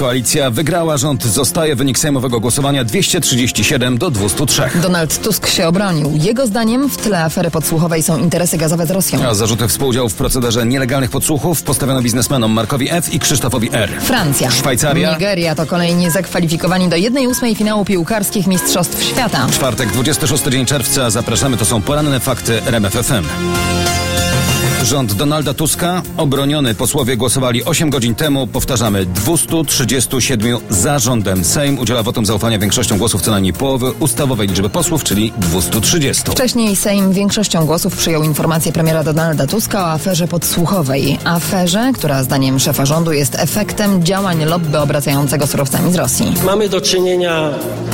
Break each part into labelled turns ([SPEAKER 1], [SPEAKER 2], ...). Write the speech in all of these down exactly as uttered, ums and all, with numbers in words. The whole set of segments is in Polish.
[SPEAKER 1] Koalicja wygrała, rząd zostaje. Wynik sejmowego głosowania dwieście trzydzieści siedem do dwustu trzech.
[SPEAKER 2] Donald Tusk się obronił. Jego zdaniem w tle afery podsłuchowej są interesy gazowe z Rosją.
[SPEAKER 1] A zarzuty współudziału w procederze nielegalnych podsłuchów postawiono biznesmenom Markowi F. i Krzysztofowi R.
[SPEAKER 2] Francja.
[SPEAKER 1] Szwajcaria.
[SPEAKER 2] Nigeria to kolejni zakwalifikowani do jednej ósmej finału piłkarskich Mistrzostw Świata.
[SPEAKER 1] Czwartek, dwudziesty szósty dzień czerwca. Zapraszamy, to są poranne fakty R M F F M. Rząd Donalda Tuska obroniony. Posłowie głosowali osiem godzin temu. Powtarzamy, dwieście trzydzieści siedem za rządem. Sejm udziela wotum zaufania większością głosów co najmniej połowy ustawowej liczby posłów, czyli dwieście trzydzieści.
[SPEAKER 2] Wcześniej Sejm większością głosów przyjął informację premiera Donalda Tuska o aferze podsłuchowej. Aferze, która zdaniem szefa rządu jest efektem działań lobby obracającego surowcami z Rosji.
[SPEAKER 3] Mamy do czynienia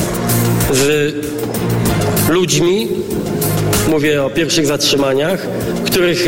[SPEAKER 3] z ludźmi, mówię o pierwszych zatrzymaniach, których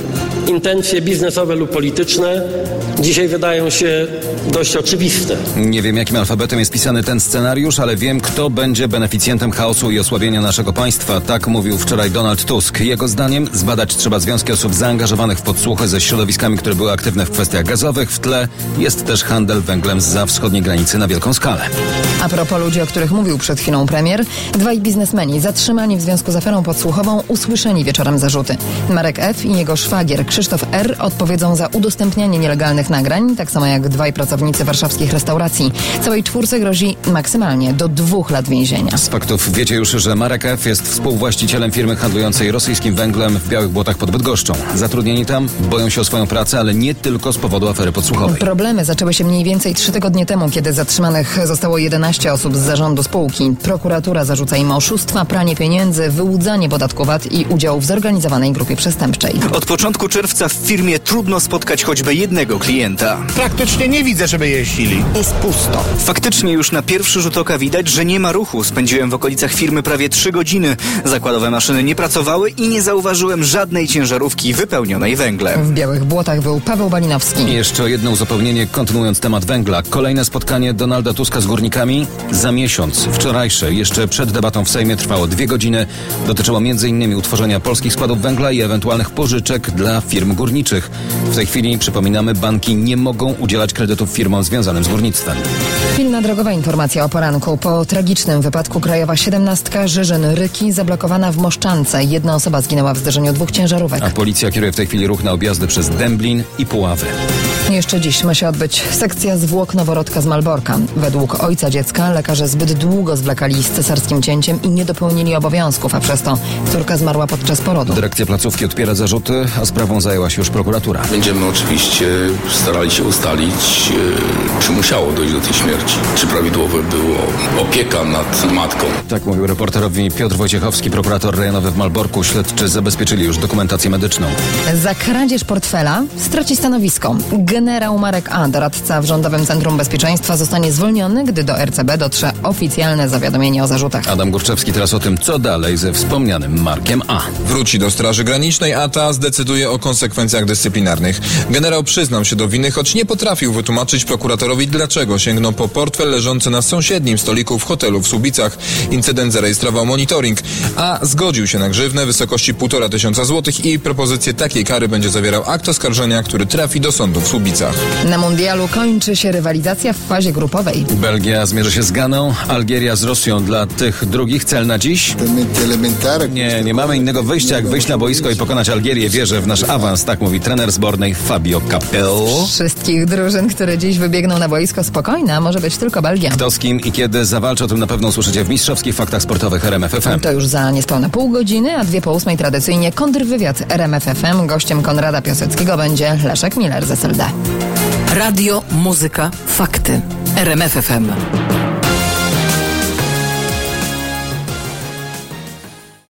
[SPEAKER 3] intencje biznesowe lub polityczne dzisiaj wydają się dość oczywiste.
[SPEAKER 1] Nie wiem, jakim alfabetem jest pisany ten scenariusz, ale wiem, kto będzie beneficjentem chaosu i osłabienia naszego państwa. Tak mówił wczoraj Donald Tusk. Jego zdaniem zbadać trzeba związki osób zaangażowanych w podsłuchy ze środowiskami, które były aktywne w kwestiach gazowych. W tle jest też handel węglem zza wschodniej granicy na wielką skalę.
[SPEAKER 2] A propos ludzi, o których mówił przed chwilą premier, dwaj biznesmeni zatrzymani w związku z aferą podsłuchową usłyszeli wieczorem zarzuty. Marek F. i jego szwagier Krzysztof R. odpowiedzą za udostępnianie nielegalnych nagrań, tak samo jak dwaj pracownicy warszawskich restauracji. Całej czwórce grozi maksymalnie do dwóch lat więzienia.
[SPEAKER 1] Z faktów wiecie już, że Marek F. jest współwłaścicielem firmy handlującej rosyjskim węglem w Białych Błotach pod Bydgoszczą. Zatrudnieni tam boją się o swoją pracę, ale nie tylko z powodu afery podsłuchowej.
[SPEAKER 2] Problemy zaczęły się mniej więcej trzy tygodnie temu, kiedy zatrzymanych zostało jedenaście osób z zarządu spółki. Prokuratura zarzuca im oszustwa, pranie pieniędzy, wyłudzanie podatku V A T i udział w zorganizowanej grupie przestępczej.
[SPEAKER 4] Od początku czerwca w firmie trudno spotkać choćby jednego klienta.
[SPEAKER 5] Praktycznie nie widzę, żeby jeździli.
[SPEAKER 2] Jest pusto.
[SPEAKER 4] Faktycznie już na pierwszy rzut oka widać, że nie ma ruchu. Spędziłem w okolicach firmy prawie trzy godziny. Zakładowe maszyny nie pracowały i nie zauważyłem żadnej ciężarówki wypełnionej węglem.
[SPEAKER 2] W Białych Błotach był Paweł Balinowski.
[SPEAKER 1] I jeszcze jedno uzupełnienie, kontynuując temat węgla. Kolejne spotkanie Donalda Tuska z górnikami za miesiąc. Wczorajsze, jeszcze przed debatą w Sejmie, trwało dwie godziny. Dotyczyło między innymi utworzenia polskich składów węgla i ewentualnych pożyczek dla firm górniczych. W tej chwili, przypominamy, banki nie mogą udzielać kredytów firmom związanym z górnictwem.
[SPEAKER 2] Pilna drogowa informacja o poranku. Po tragicznym wypadku krajowa siedemnastka Żyżyn-Ryki zablokowana w Moszczance. Jedna osoba zginęła w zderzeniu dwóch ciężarówek.
[SPEAKER 1] A policja kieruje w tej chwili ruch na objazdy przez Dęblin i Puławy.
[SPEAKER 2] Jeszcze dziś ma się odbyć sekcja zwłok noworodka z Malborka. Według ojca dziecka lekarze zbyt długo zwlekali z cesarskim cięciem i nie dopełnili obowiązków, a przez to córka zmarła podczas porodu.
[SPEAKER 1] Dyrekcja placówki odpiera zarzuty, a sprawą zajęła się już prokuratura.
[SPEAKER 6] Będziemy oczywiście starali się ustalić, czy musiało dojść do tej śmierci, czy prawidłowa była opieka nad matką.
[SPEAKER 1] Tak mówił reporterowi Piotr Wojciechowski, prokurator rejonowy w Malborku. Śledczy zabezpieczyli już dokumentację medyczną.
[SPEAKER 2] Za kradzież portfela straci stanowisko. Generał Marek A., doradca w Rządowym Centrum Bezpieczeństwa, zostanie zwolniony, gdy do R C B dotrze oficjalne zawiadomienie o zarzutach.
[SPEAKER 1] Adam Górczewski teraz o tym, co dalej ze wspomnianym Markiem A.
[SPEAKER 7] Wróci do Straży Granicznej, a ta zdecyduje o konsekwencjach dyscyplinarnych. Generał przyznał się do winy, choć nie potrafił wytłumaczyć prokuratorowi, dlaczego sięgnął po portfel leżący na sąsiednim stoliku w hotelu w Słubicach. Incydent zarejestrował monitoring, a zgodził się na grzywnę w wysokości półtora tysiąca złotych i propozycję takiej kary będzie zawierał akt oskarżenia, który trafi do sądu w Słubicach.
[SPEAKER 2] Na mundialu kończy się rywalizacja w fazie grupowej.
[SPEAKER 1] Belgia zmierzy się z Ganą, Algieria z Rosją. Dla tych drugich cel na dziś? Nie, nie mamy innego wyjścia, jak wyjść na boisko i pokonać Algierię. Wierzę w nasz awans, tak mówi trener zbornej Fabio Capello.
[SPEAKER 2] Wszystkich drużyn, które dziś wybiegną na boisko, spokojna może być tylko Belgia.
[SPEAKER 1] Kto z kim i kiedy zawalczy, o tym na pewno usłyszycie w mistrzowskich faktach sportowych R M F F M.
[SPEAKER 2] To już za niespełna pół godziny, a dwie po ósmej tradycyjnie kontrwywiad R M F F M. Gościem Konrada Piaseckiego będzie Leszek Miller z S L D.
[SPEAKER 8] Radio, muzyka, fakty. R M F F M.